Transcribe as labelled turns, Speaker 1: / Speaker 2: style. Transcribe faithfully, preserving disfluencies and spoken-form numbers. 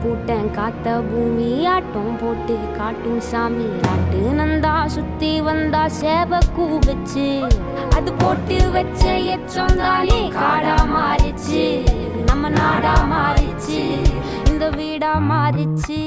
Speaker 1: பூட்டன் காத்த பூமி ஆட்டம் போட்டு காட்டும் சாமி ராட்டு நந்தா சுத்தி வந்தா சேவ கூவச்சு அது போட்டு வச்ச எச்சம் தானே காடா மாறிச்சு நம்ம நாடா மாறிச்சு இந்த வீடா மாறிச்சு